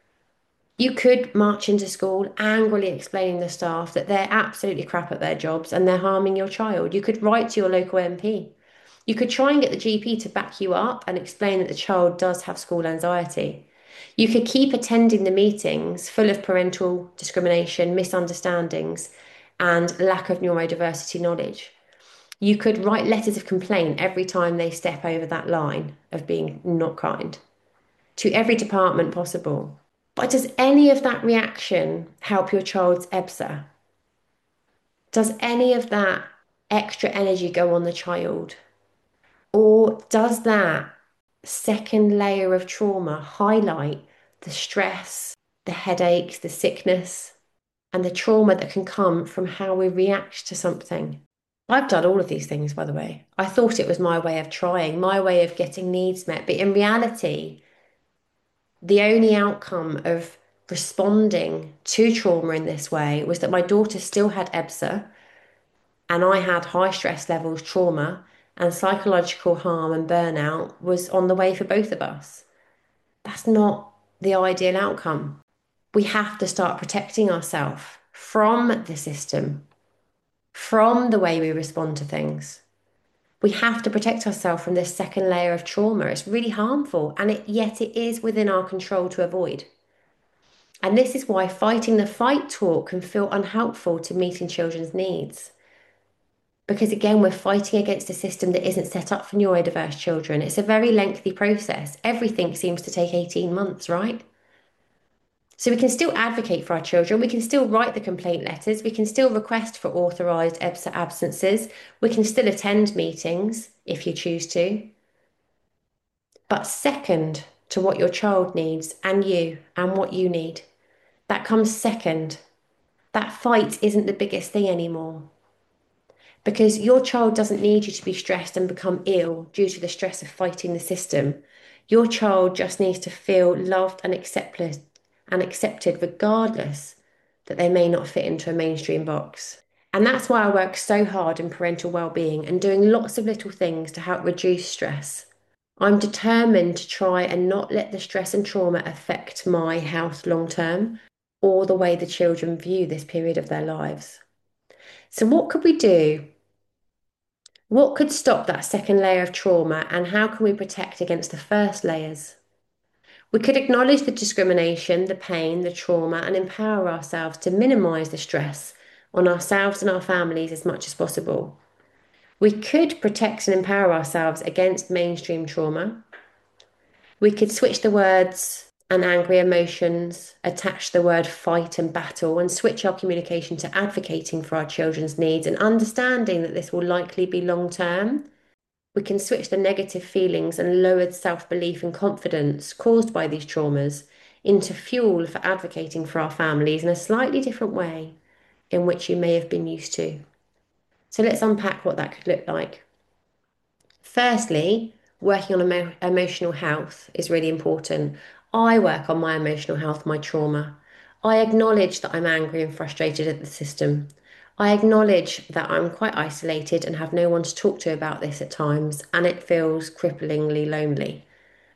You could march into school angrily explaining to the staff that they're absolutely crap at their jobs and they're harming your child. You could write to your local M P. You could try and get the G P to back you up and explain that the child does have school anxiety. You could keep attending the meetings full of parental discrimination, misunderstandings, and lack of neurodiversity knowledge. You could write letters of complaint every time they step over that line of being not kind to every department possible. But does any of that reaction help your child's E B S A? Does any of that extra energy go on the child? Or does that second layer of trauma highlight the stress, the headaches, the sickness, and the trauma that can come from how we react to something? I've done all of these things, by the way. I thought it was my way of trying, my way of getting needs met. But in reality, the only outcome of responding to trauma in this way was that my daughter still had E B S A and I had high stress levels, trauma, and psychological harm and burnout was on the way for both of us. That's not the ideal outcome. We have to start protecting ourselves from the system, from the way we respond to things. We have to protect ourselves from this second layer of trauma. It's really harmful, and it, yet it is within our control to avoid. And this is why fighting the fight talk can feel unhelpful to meeting children's needs. Because again, we're fighting against a system that isn't set up for neurodiverse children. It's a very lengthy process. Everything seems to take eighteen months, right? So we can still advocate for our children. We can still write the complaint letters. We can still request for authorised E B S A absences. We can still attend meetings if you choose to. But second to what your child needs and you and what you need, that comes second. That fight isn't the biggest thing anymore. Because your child doesn't need you to be stressed and become ill due to the stress of fighting the system. Your child just needs to feel loved and accepted and accepted regardless that they may not fit into a mainstream box. And that's why I work so hard in parental well-being and doing lots of little things to help reduce stress. I'm determined to try and not let the stress and trauma affect my health long term or the way the children view this period of their lives. So what could we do? What could stop that second layer of trauma, and how can we protect against the first layers? We could acknowledge the discrimination, the pain, the trauma, and empower ourselves to minimize the stress on ourselves and our families as much as possible. We could protect and empower ourselves against mainstream trauma. We could switch the words and angry emotions, attach the word fight and battle, and switch our communication to advocating for our children's needs and understanding that this will likely be long term. We can switch the negative feelings and lowered self-belief and confidence caused by these traumas into fuel for advocating for our families in a slightly different way in which you may have been used to. So let's unpack what that could look like. Firstly, working on emo emotional health is really important. I work on my emotional health, my trauma. I acknowledge that I'm angry and frustrated at the system. I acknowledge that I'm quite isolated and have no one to talk to about this at times, and it feels cripplingly lonely.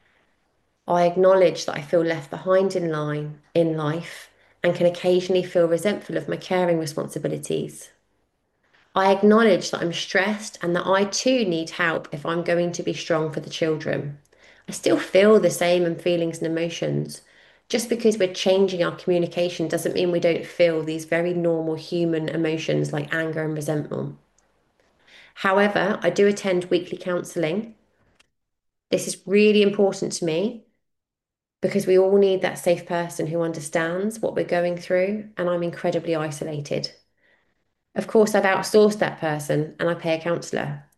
I acknowledge that I feel left behind in line in life and can occasionally feel resentful of my caring responsibilities. I acknowledge that I'm stressed and that I too need help if I'm going to be strong for the children. I still feel the same in feelings and emotions. Just because we're changing our communication doesn't mean we don't feel these very normal human emotions like anger and resentment. However, I do attend weekly counselling. This is really important to me because we all need that safe person who understands what we're going through, and I'm incredibly isolated. Of course, I've outsourced that person and I pay a counsellor.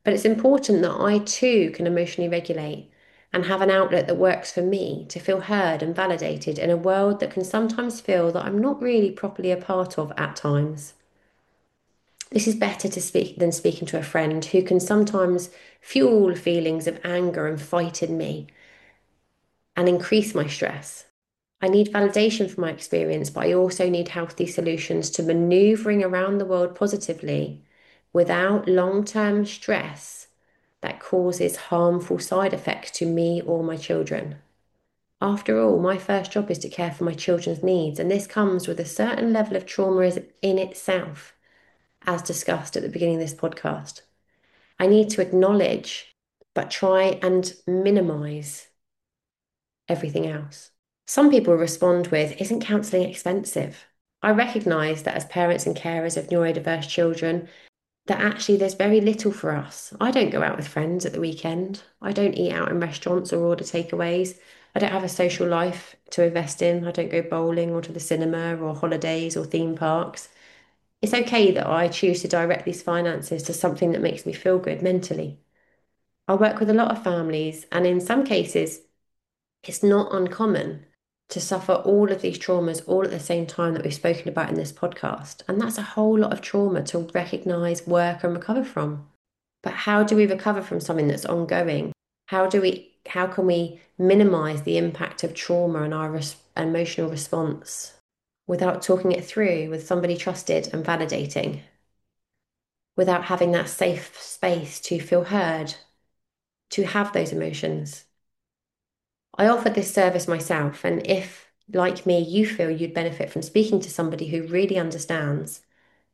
But it's important that I too can emotionally regulate and have an outlet that works for me to feel heard and validated in a world that can sometimes feel that I'm not really properly a part of at times. This is better to speak than speaking to a friend who can sometimes fuel feelings of anger and fight in me and increase my stress. I need validation for my experience, but I also need healthy solutions to maneuvering around the world positively without long-term stress that causes harmful side effects to me or my children. After all, my first job is to care for my children's needs, and this comes with a certain level of trauma in itself, as discussed at the beginning of this podcast. I need to acknowledge, but try and minimize everything else. Some people respond with, "Isn't counselling expensive?" I recognise that as parents and carers of neurodiverse children, that actually there's very little for us. I don't go out with friends at the weekend. I don't eat out in restaurants or order takeaways. I don't have a social life to invest in. I don't go bowling or to the cinema or holidays or theme parks. It's okay that I choose to direct these finances to something that makes me feel good mentally. I work with a lot of families, and in some cases, it's not uncommon to suffer all of these traumas all at the same time that we've spoken about in this podcast. And that's a whole lot of trauma to recognize, work, and recover from. But how do we recover from something that's ongoing? How do we, how can we minimize the impact of trauma and our res- emotional response without talking it through with somebody trusted and validating, without having that safe space to feel heard, to have those emotions? I offer this service myself, and if, like me, you feel you'd benefit from speaking to somebody who really understands,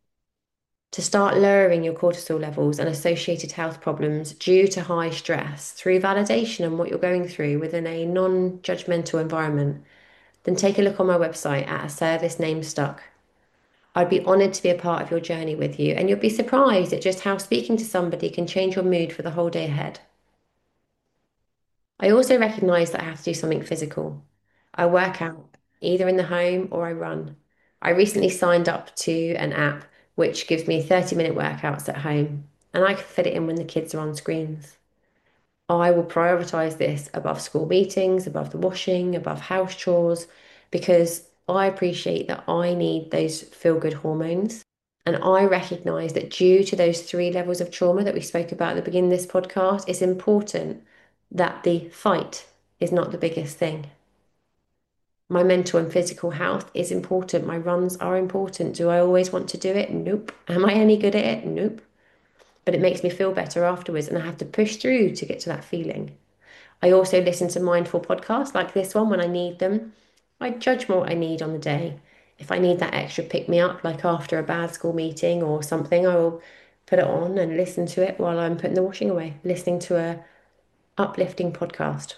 to start lowering your cortisol levels and associated health problems due to high stress through validation and what you're going through within a non-judgmental environment, then take a look on my website at a service name Stuck. I'd be honoured to be a part of your journey with you, and you'll be surprised at just how speaking to somebody can change your mood for the whole day ahead. I also recognise that I have to do something physical. I work out either in the home or I run. I recently signed up to an app which gives me thirty minute workouts at home, and I can fit it in when the kids are on screens. I will prioritise this above school meetings, above the washing, above house chores, because I appreciate that I need those feel good hormones. And I recognise that due to those three levels of trauma that we spoke about at the beginning of this podcast, it's important that the fight is not the biggest thing. My mental and physical health is important. My runs are important. Do I always want to do it? Nope. Am I any good at it? Nope. But it makes me feel better afterwards, and I have to push through to get to that feeling. I also listen to mindful podcasts like this one when I need them. I judge what I need on the day. If I need that extra pick me up, like after a bad school meeting or something, I will put it on and listen to it while I'm putting the washing away, listening to a uplifting podcast.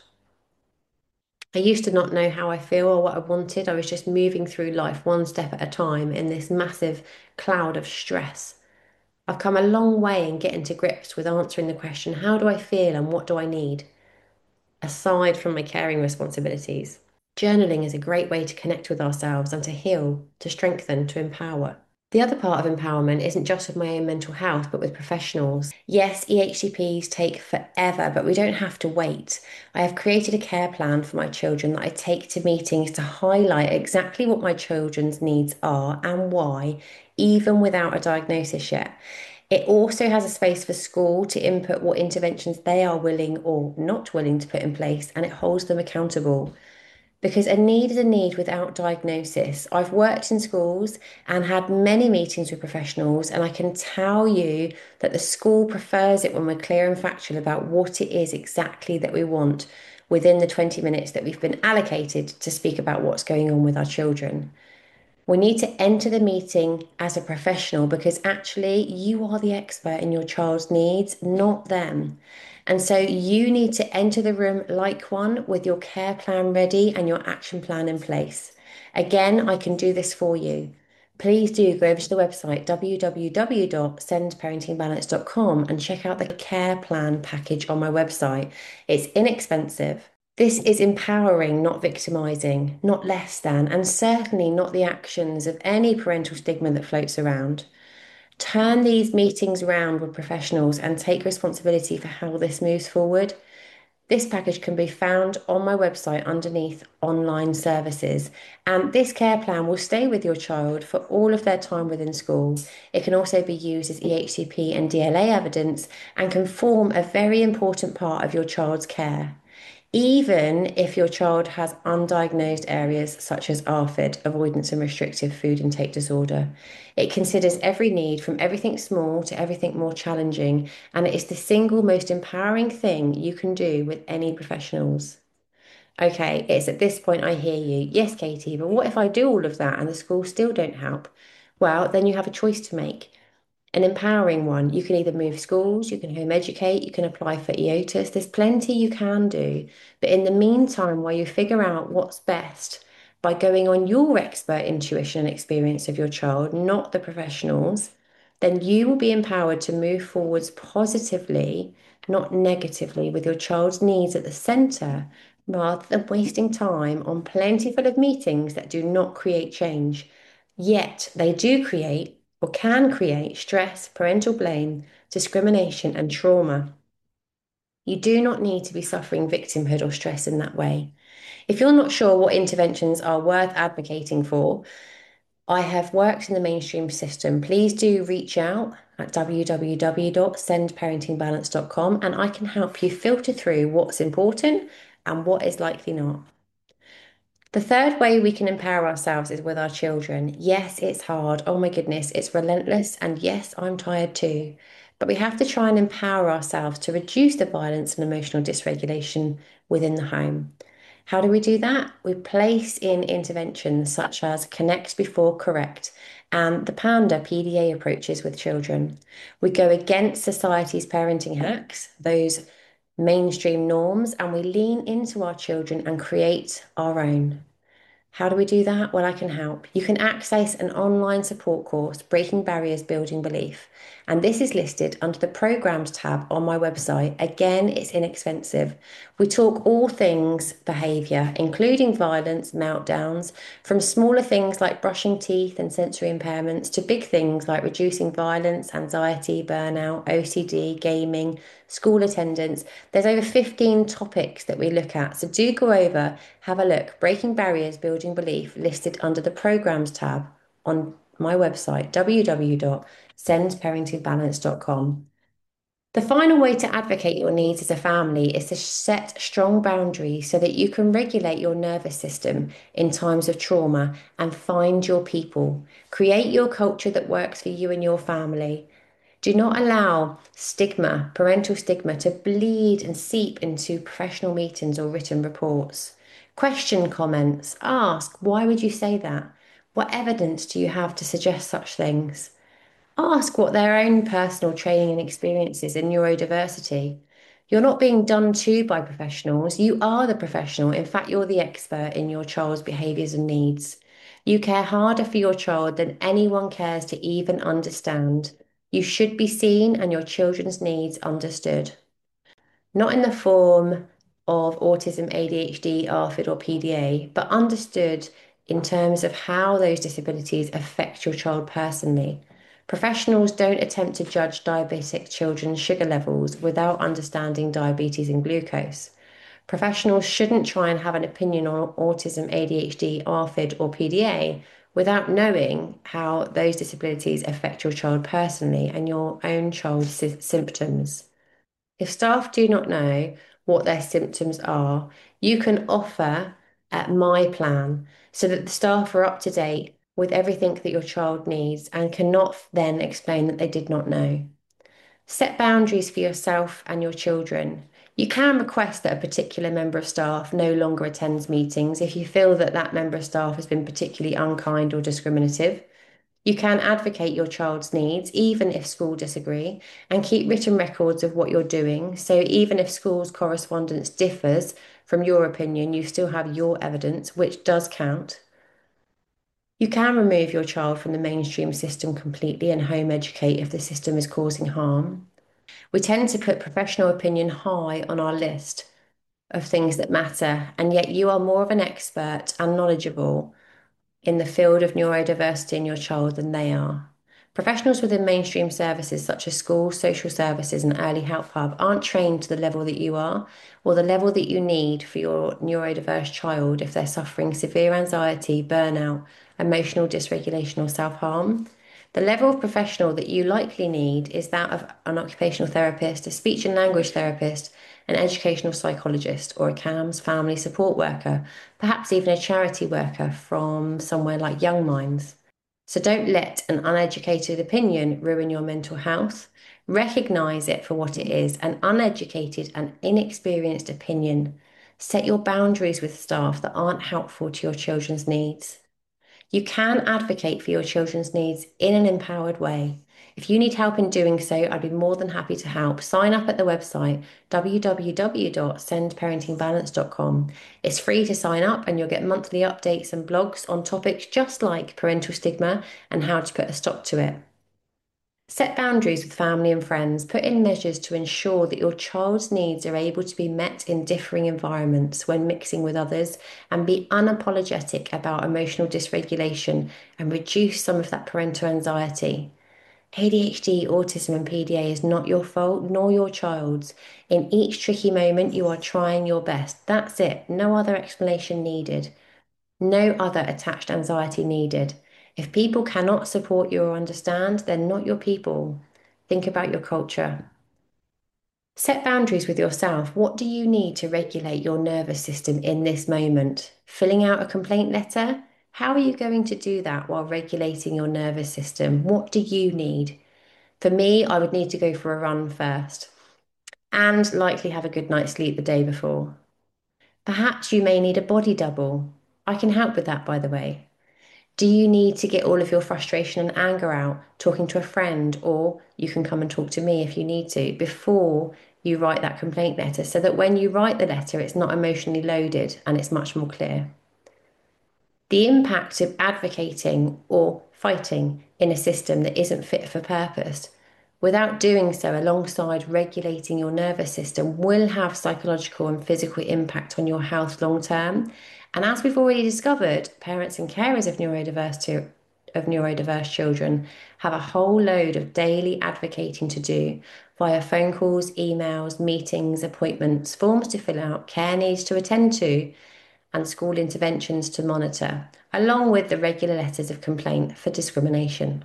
I used to not know how I feel or what I wanted. I was just moving through life one step at a time in this massive cloud of stress. I've come a long way in getting to grips with answering the question, how do I feel and what do I need? Aside from my caring responsibilities. Journaling is a great way to connect with ourselves and to heal, to strengthen, to empower. The other part of empowerment isn't just with my own mental health, but with professionals. Yes, E H C Ps take forever, but we don't have to wait. I have created a care plan for my children that I take to meetings to highlight exactly what my children's needs are and why, even without a diagnosis yet. It also has a space for school to input what interventions they are willing or not willing to put in place, and it holds them accountable. Because a need is a need without diagnosis. I've worked in schools and had many meetings with professionals, and I can tell you that the school prefers it when we're clear and factual about what it is exactly that we want within the twenty minutes that we've been allocated to speak about what's going on with our children. We need to enter the meeting as a professional because actually you are the expert in your child's needs, not them. And so you need to enter the room like one with your care plan ready and your action plan in place. Again, I can do this for you. Please do go over to the website w w w dot send parenting balance dot com and check out the care plan package on my website. It's inexpensive. This is empowering, not victimizing, not less than, and certainly not the actions of any parental stigma that floats around. Turn these meetings around with professionals and take responsibility for how this moves forward. This package can be found on my website underneath online services. And this care plan will stay with your child for all of their time within school. It can also be used as E H C P and D L A evidence and can form a very important part of your child's care. Even if your child has undiagnosed areas such as A R F I D, avoidance and restrictive food intake disorder, it considers every need from everything small to everything more challenging, and it is the single most empowering thing you can do with any professionals. Okay, it's at this point I hear you. Yes, Katie, but what if I do all of that and the schools still don't help? Well, then you have a choice to make, an empowering one. You can either move schools, you can home educate, you can apply for E O T U S. There's plenty you can do. But in the meantime, while you figure out what's best by going on your expert intuition and experience of your child, not the professionals, then you will be empowered to move forwards positively, not negatively, with your child's needs at the centre, rather than wasting time on plenty full of meetings that do not create change. Yet they do create or can create stress, parental blame, discrimination, and trauma. You do not need to be suffering victimhood or stress in that way. If you're not sure what interventions are worth advocating for, I have worked in the mainstream system. Please do reach out at w w w dot send parenting balance dot com and I can help you filter through what's important and what is likely not. The third way we can empower ourselves is with our children. Yes, it's hard. Oh my goodness, it's relentless. And yes, I'm tired too. But we have to try and empower ourselves to reduce the violence and emotional dysregulation within the home. How do we do that? We place in interventions such as connect before correct and the PANDA P D A approaches with children. We go against society's parenting hacks, those mainstream norms, and we lean into our children and create our own. How do we do that? Well, I can help. You can access an online support course, Breaking Barriers, Building Belief. And this is listed under the Programs tab on my website. Again, it's inexpensive. We talk all things behaviour, including violence, meltdowns, from smaller things like brushing teeth and sensory impairments to big things like reducing violence, anxiety, burnout, O C D, gaming, school attendance. There's over fifteen topics that we look at. So do go over, have a look. Breaking Barriers, Building Belief, listed under the Programs tab on my website, w w w dot send parenting balance dot com. The final way to advocate your needs as a family is to set strong boundaries so that you can regulate your nervous system in times of trauma and find your people. Create your culture that works for you and your family. Do not allow stigma, parental stigma, to bleed and seep into professional meetings or written reports. Question comments. Ask, why would you say that? What evidence do you have to suggest such things? Ask what their own personal training and experiences in neurodiversity. You're not being done to by professionals. You are the professional. In fact, you're the expert in your child's behaviours and needs. You care harder for your child than anyone cares to even understand. You should be seen and your children's needs understood, not in the form of autism, A D H D, A R F I D, or P D A, but understood in terms of how those disabilities affect your child personally. Professionals don't attempt to judge diabetic children's sugar levels without understanding diabetes and glucose. Professionals shouldn't try and have an opinion on autism, A D H D, A R F I D, or P D A without knowing how those disabilities affect your child personally and your own child's sy- symptoms. If staff do not know what their symptoms are, you can offer at my plan so that the staff are up to date with everything that your child needs and cannot then explain that they did not know. Set boundaries for yourself and your children. You can request that a particular member of staff no longer attends meetings if you feel that that member of staff has been particularly unkind or discriminative. You can advocate your child's needs, even if school disagree, and keep written records of what you're doing. So even if school's correspondence differs from your opinion, you still have your evidence, which does count. You can remove your child from the mainstream system completely and home educate if the system is causing harm. We tend to put professional opinion high on our list of things that matter, and yet you are more of an expert and knowledgeable in the field of neurodiversity in your child than they are. Professionals within mainstream services such as schools, social services, and early help hub aren't trained to the level that you are or the level that you need for your neurodiverse child if they're suffering severe anxiety, burnout, emotional dysregulation, or self harm. The level of professional that you likely need is that of an occupational therapist, a speech and language therapist, an educational psychologist, or a C A M S family support worker, perhaps even a charity worker from somewhere like Young Minds. So don't let an uneducated opinion ruin your mental health. Recognize it for what it is, an uneducated and inexperienced opinion. Set your boundaries with staff that aren't helpful to your children's needs. You can advocate for your children's needs in an empowered way. If you need help in doing so, I'd be more than happy to help. Sign up at the website w w w dot send parenting balance dot com. It's free to sign up and you'll get monthly updates and blogs on topics just like parental stigma and how to put a stop to it. Set boundaries with family and friends. Put in measures to ensure that your child's needs are able to be met in differing environments when mixing with others, and be unapologetic about emotional dysregulation and reduce some of that parental anxiety. A D H D, autism, and P D A is not your fault nor your child's. In each tricky moment, you are trying your best. That's it. No other explanation needed. No other attached anxiety needed. If people cannot support you or understand, they're not your people. Think about your culture. Set boundaries with yourself. What do you need to regulate your nervous system in this moment? Filling out a complaint letter? How are you going to do that while regulating your nervous system? What do you need? For me, I would need to go for a run first and likely have a good night's sleep the day before. Perhaps you may need a body double. I can help with that, by the way. Do you need to get all of your frustration and anger out talking to a friend, or you can come and talk to me if you need to before you write that complaint letter so that when you write the letter, it's not emotionally loaded and it's much more clear? The impact of advocating or fighting in a system that isn't fit for purpose, without doing so alongside regulating your nervous system, will have psychological and physical impact on your health long term. And as we've already discovered, parents and carers of neurodiverse to, of neurodiverse children have a whole load of daily advocating to do via phone calls, emails, meetings, appointments, forms to fill out, care needs to attend to, and school interventions to monitor, along with the regular letters of complaint for discrimination.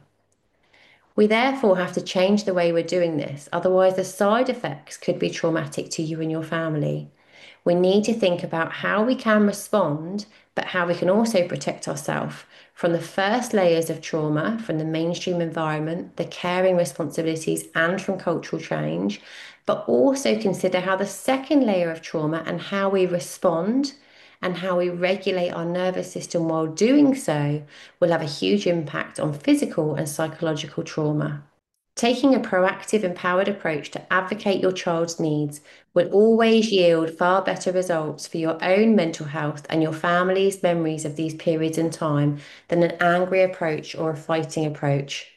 We therefore have to change the way we're doing this, otherwise, the side effects could be traumatic to you and your family. We need to think about how we can respond, but how we can also protect ourselves from the first layers of trauma, from the mainstream environment, the caring responsibilities, and from cultural change, but also consider how the second layer of trauma and how we respond and how we regulate our nervous system while doing so will have a huge impact on physical and psychological trauma. Taking a proactive, empowered approach to advocate your child's needs will always yield far better results for your own mental health and your family's memories of these periods in time than an angry approach or a fighting approach.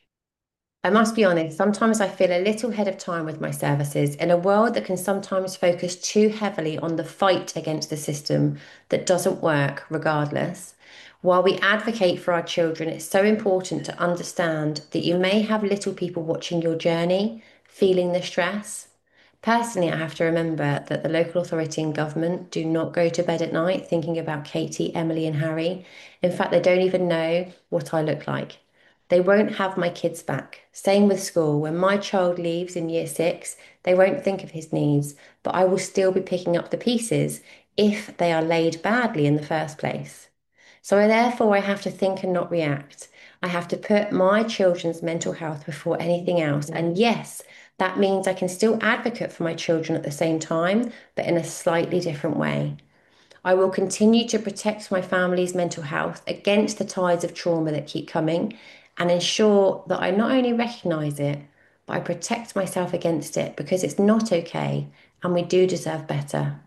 I must be honest, sometimes I feel a little ahead of time with my services in a world that can sometimes focus too heavily on the fight against the system that doesn't work regardless. While we advocate for our children, it's so important to understand that you may have little people watching your journey, feeling the stress. Personally, I have to remember that the local authority and government do not go to bed at night thinking about Katie, Emily, and Harry. In fact, they don't even know what I look like. They won't have my kids back. Same with school. When my child leaves in year six, they won't think of his needs, but I will still be picking up the pieces if they are laid badly in the first place. So I, therefore, I have to think and not react. I have to put my children's mental health before anything else. And yes, that means I can still advocate for my children at the same time, but in a slightly different way. I will continue to protect my family's mental health against the tides of trauma that keep coming and ensure that I not only recognize it, but I protect myself against it because it's not okay and we do deserve better.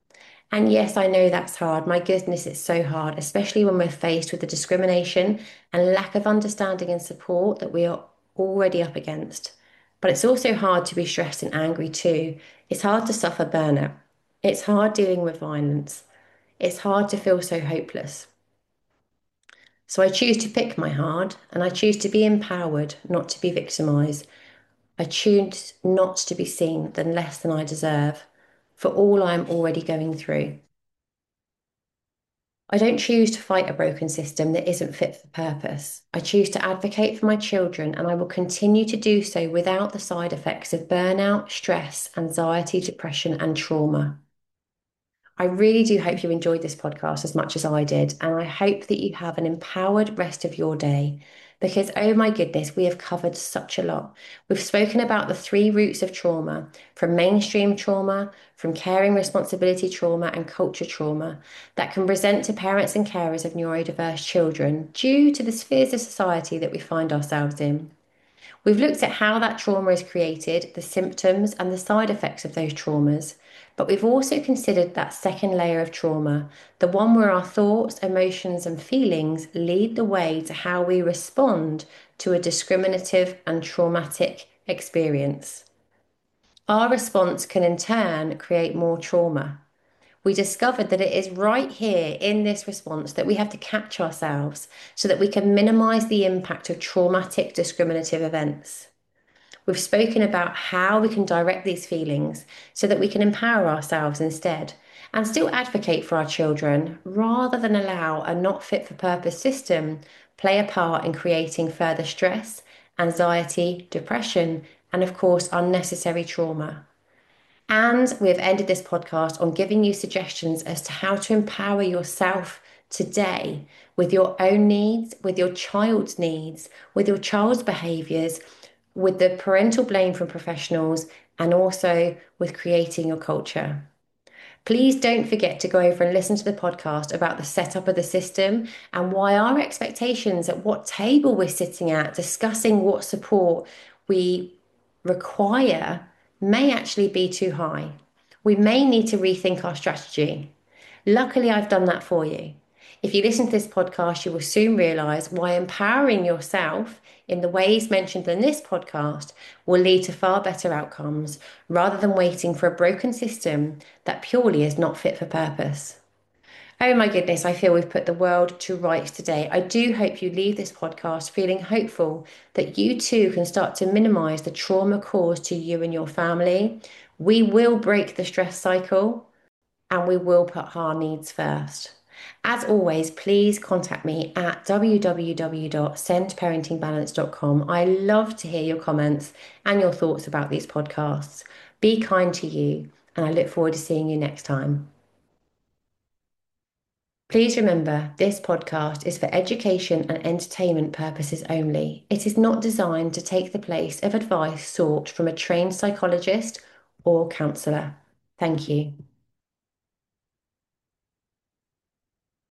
And yes, I know that's hard. My goodness, it's so hard, especially when we're faced with the discrimination and lack of understanding and support that we are already up against. But it's also hard to be stressed and angry too. It's hard to suffer burnout. It's hard dealing with violence. It's hard to feel so hopeless. So I choose to pick my hard and I choose to be empowered, not to be victimized. I choose not to be seen than less than I deserve for all I am already going through. I don't choose to fight a broken system that isn't fit for purpose. I choose to advocate for my children, and I will continue to do so without the side effects of burnout, stress, anxiety, depression, and trauma. I really do hope you enjoyed this podcast as much as I did, and I hope that you have an empowered rest of your day because, oh my goodness, we have covered such a lot. We've spoken about the three roots of trauma from mainstream trauma, from caring responsibility trauma, and culture trauma that can present to parents and carers of neurodiverse children due to the spheres of society that we find ourselves in. We've looked at how that trauma is created, the symptoms, and the side effects of those traumas. But we've also considered that second layer of trauma, the one where our thoughts, emotions, and feelings lead the way to how we respond to a discriminative and traumatic experience. Our response can in turn create more trauma. We discovered that it is right here in this response that we have to catch ourselves so that we can minimize the impact of traumatic discriminative events. We've spoken about how we can direct these feelings so that we can empower ourselves instead and still advocate for our children rather than allow a not fit for purpose system play a part in creating further stress, anxiety, depression, and of course, unnecessary trauma. And we have ended this podcast on giving you suggestions as to how to empower yourself today with your own needs, with your child's needs, with your child's behaviours, with the parental blame from professionals, and also with creating your culture. Please don't forget to go over and listen to the podcast about the setup of the system and why our expectations at what table we're sitting at, discussing what support we require, may actually be too high. We may need to rethink our strategy. Luckily, I've done that for you. If you listen to this podcast, you will soon realize why empowering yourself in the ways mentioned in this podcast will lead to far better outcomes rather than waiting for a broken system that purely is not fit for purpose. Oh my goodness, I feel we've put the world to rights today. I do hope you leave this podcast feeling hopeful that you too can start to minimize the trauma caused to you and your family. We will break the stress cycle and we will put our needs first. As always, please contact me at w w w dot send parenting balance dot com. I love to hear your comments and your thoughts about these podcasts. Be kind to you, and I look forward to seeing you next time. Please remember, this podcast is for education and entertainment purposes only. It is not designed to take the place of advice sought from a trained psychologist or counsellor. Thank you.